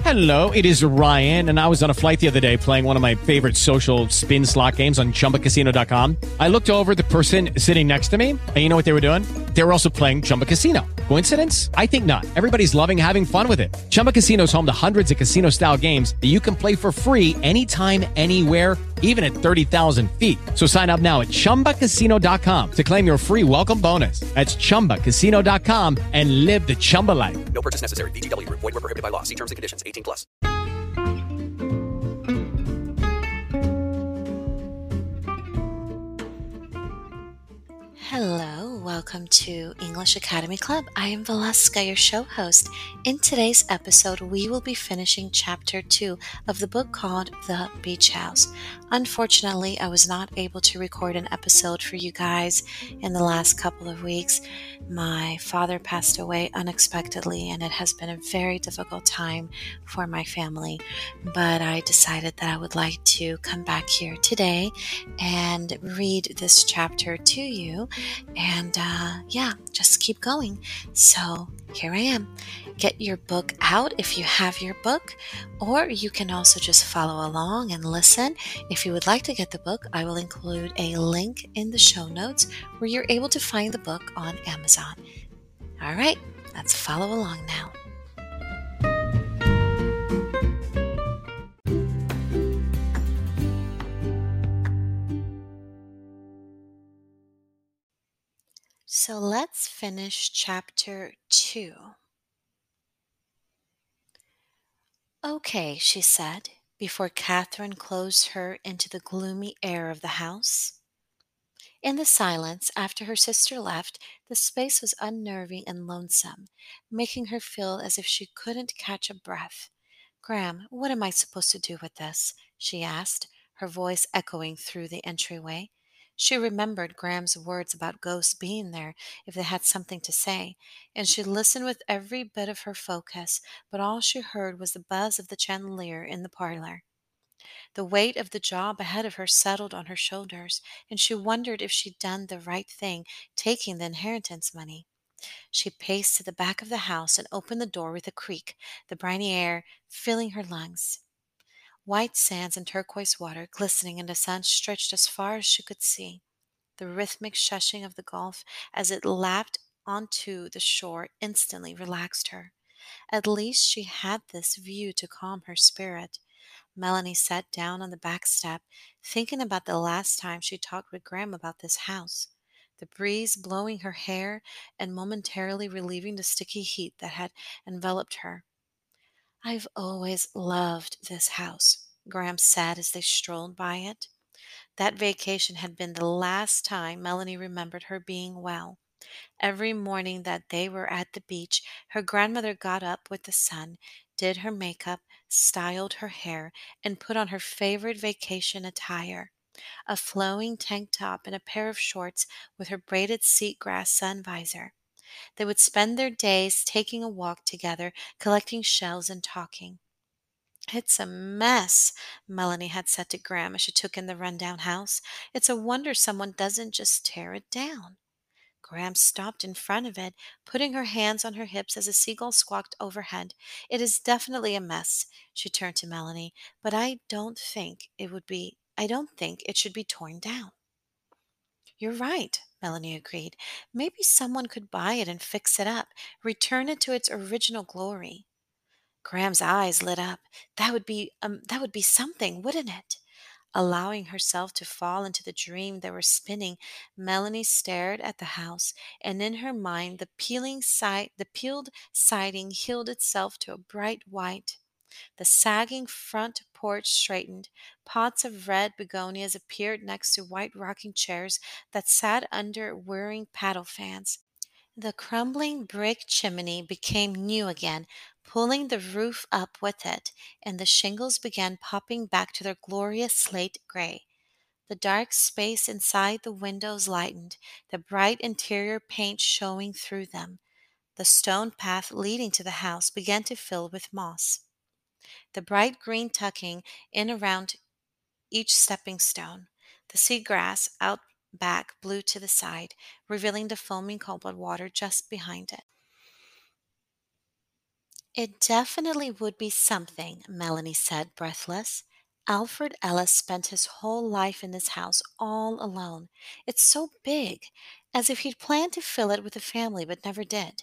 Hello, it is Ryan, and I was on a flight the other day playing one of my favorite social spin slot games on ChumbaCasino.com. I looked over at the person sitting next to me, and you know what they were doing? They were also playing Chumba Casino. Coincidence? I think not. Everybody's loving having fun with it. Chumba Casino is home to hundreds of casino-style games that you can play for free anytime, anywhere, even at 30,000 feet. So sign up now at ChumbaCasino.com to claim your free welcome bonus. That's ChumbaCasino.com and live the Chumba life. No purchase necessary. VGW Group. Void where prohibited by law. See terms and conditions. 18 plus. Hello, welcome to English Academy Club. I am Valeska, your show host. In today's episode, we will be finishing Chapter 2 of the book called The Beach House. Unfortunately, I was not able to record an episode for you guys in the last couple of weeks. My father passed away unexpectedly, and it has been a very difficult time for my family. But I decided that I would like to come back here today and read this chapter to you. And just keep going. So here I am. Get your book out if you have your book, or you can also just follow along and listen. If you would like to get the book, I will include a link in the show notes where you're able to find the book on Amazon. All right, let's follow along now. So let's finish Chapter 2. Okay, she said, before Catherine closed her into the gloomy air of the house. In the silence, after her sister left, the space was unnerving and lonesome, making her feel as if she couldn't catch a breath. "Graham, what am I supposed to do with this?" she asked, her voice echoing through the entryway. She remembered Graham's words about ghosts being there if they had something to say, and she listened with every bit of her focus, but all she heard was the buzz of the chandelier in the parlor. The weight of the job ahead of her settled on her shoulders, and she wondered if she'd done the right thing taking the inheritance money. She paced to the back of the house and opened the door with a creak, the briny air filling her lungs. White sands and turquoise water glistening in the sun stretched as far as she could see. The rhythmic shushing of the Gulf as it lapped onto the shore instantly relaxed her. At least she had this view to calm her spirit. Melanie sat down on the back step, thinking about the last time she talked with Graham about this house. The breeze blowing her hair and momentarily relieving the sticky heat that had enveloped her. "I've always loved this house," Graham said as they strolled by it. That vacation had been the last time Melanie remembered her being well. Every morning that they were at the beach, her grandmother got up with the sun, did her makeup, styled her hair, and put on her favorite vacation attire, a flowing tank top and a pair of shorts with her braided seagrass sun visor. They would spend their days taking a walk together, collecting shells and talking. "It's a mess," Melanie had said to Graham as she took in the rundown house. "It's a wonder someone doesn't just tear it down." Graham stopped in front of it, putting her hands on her hips as a seagull squawked overhead. "It is definitely a mess," she turned to Melanie, "but I don't think it should be torn down." "You're right," Melanie agreed. "Maybe someone could buy it and fix it up, return it to its original glory." Graham's eyes lit up. That would be something, wouldn't it? Allowing herself to fall into the dream they were spinning, Melanie stared at the house, and in her mind the peeled siding healed itself to a bright white. The sagging front porch straightened. Pots of red begonias appeared next to white rocking chairs that sat under whirring paddle fans. The crumbling brick chimney became new again, pulling the roof up with it, and the shingles began popping back to their glorious slate gray. The dark space inside the windows lightened, the bright interior paint showing through them. The stone path leading to the house began to fill with moss, the bright green tucking in around each stepping stone. The seagrass out back blew to the side, revealing the foaming cobalt water just behind it. It definitely would be something, Melanie said, breathless. Alfred Ellis spent his whole life in this house all alone. It's so big, as if he'd planned to fill it with a family but never did.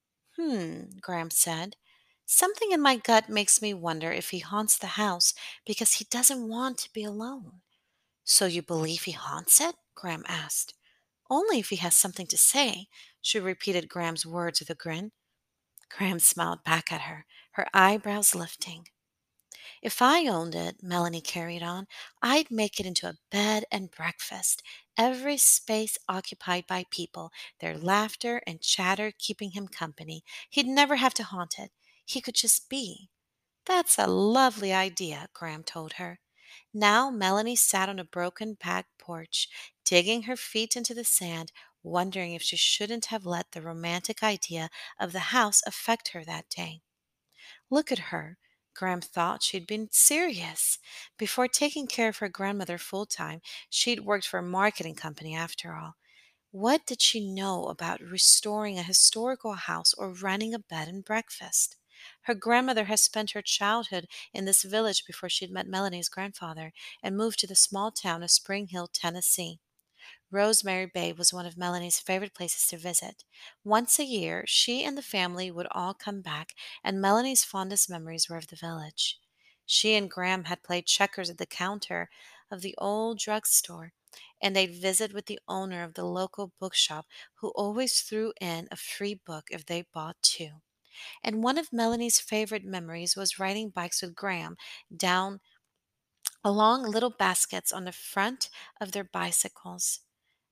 Graham said. Something in my gut makes me wonder if he haunts the house because he doesn't want to be alone. So you believe he haunts it? Graham asked. Only if he has something to say, she repeated Graham's words with a grin. Graham smiled back at her, her eyebrows lifting. If I owned it, Melanie carried on, I'd make it into a bed and breakfast. Every space occupied by people, their laughter and chatter keeping him company. He'd never have to haunt it. He could just be. That's a lovely idea, Graham told her. Now Melanie sat on a broken back porch, digging her feet into the sand, wondering if she shouldn't have let the romantic idea of the house affect her that day. Look at her. Graham thought she'd been serious. Before taking care of her grandmother full time, she'd worked for a marketing company after all. What did she know about restoring a historical house or running a bed and breakfast? Her grandmother had spent her childhood in this village before she'd met Melanie's grandfather and moved to the small town of Spring Hill, Tennessee. Rosemary Bay was one of Melanie's favorite places to visit. Once a year, she and the family would all come back, and Melanie's fondest memories were of the village. She and Graham had played checkers at the counter of the old drugstore, and they'd visit with the owner of the local bookshop, who always threw in a free book if they bought two. And one of Melanie's favorite memories was riding bikes with Graham down along little baskets on the front of their bicycles.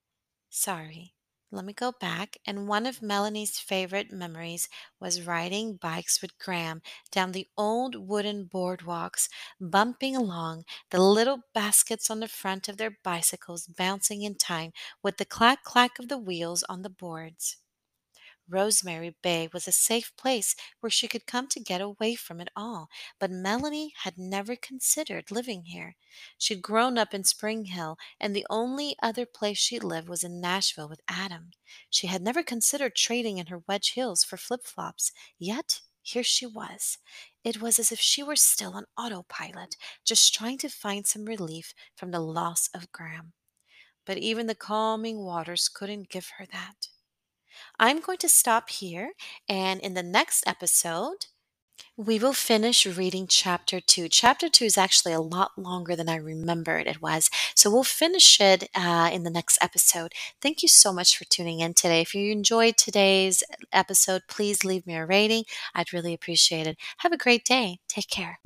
Sorry. Let me go back. And one of Melanie's favorite memories was riding bikes with Graham down the old wooden boardwalks, bumping along, the little baskets on the front of their bicycles bouncing in time with the clack clack of the wheels on the boards. Rosemary Bay was a safe place where she could come to get away from it all, but Melanie had never considered living here. She'd grown up in Spring Hill, and the only other place she lived was in Nashville with Adam. She had never considered trading in her Wedge Hills for flip-flops, yet here she was. It was as if she were still on autopilot, just trying to find some relief from the loss of Graham. But even the calming waters couldn't give her that. I'm going to stop here, and in the next episode, we will finish reading chapter 2. Chapter 2 is actually a lot longer than I remembered it was, so we'll finish it in the next episode. Thank you so much for tuning in today. If you enjoyed today's episode, please leave me a rating. I'd really appreciate it. Have a great day. Take care.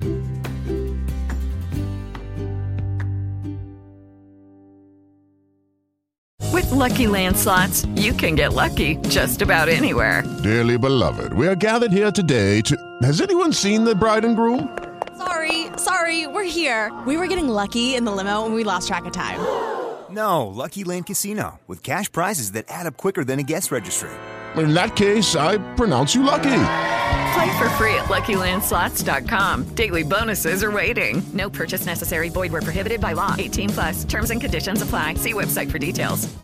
With Lucky Land Slots, you can get lucky just about anywhere. Dearly beloved, we are gathered here today to... Has anyone seen the bride and groom? Sorry, we're here. We were getting lucky in the limo and we lost track of time. No, Lucky Land Casino, with cash prizes that add up quicker than a guest registry. In that case, I pronounce you lucky. Play for free at LuckyLandSlots.com. Daily bonuses are waiting. No purchase necessary. Void where prohibited by law. 18+. Terms and conditions apply. See website for details.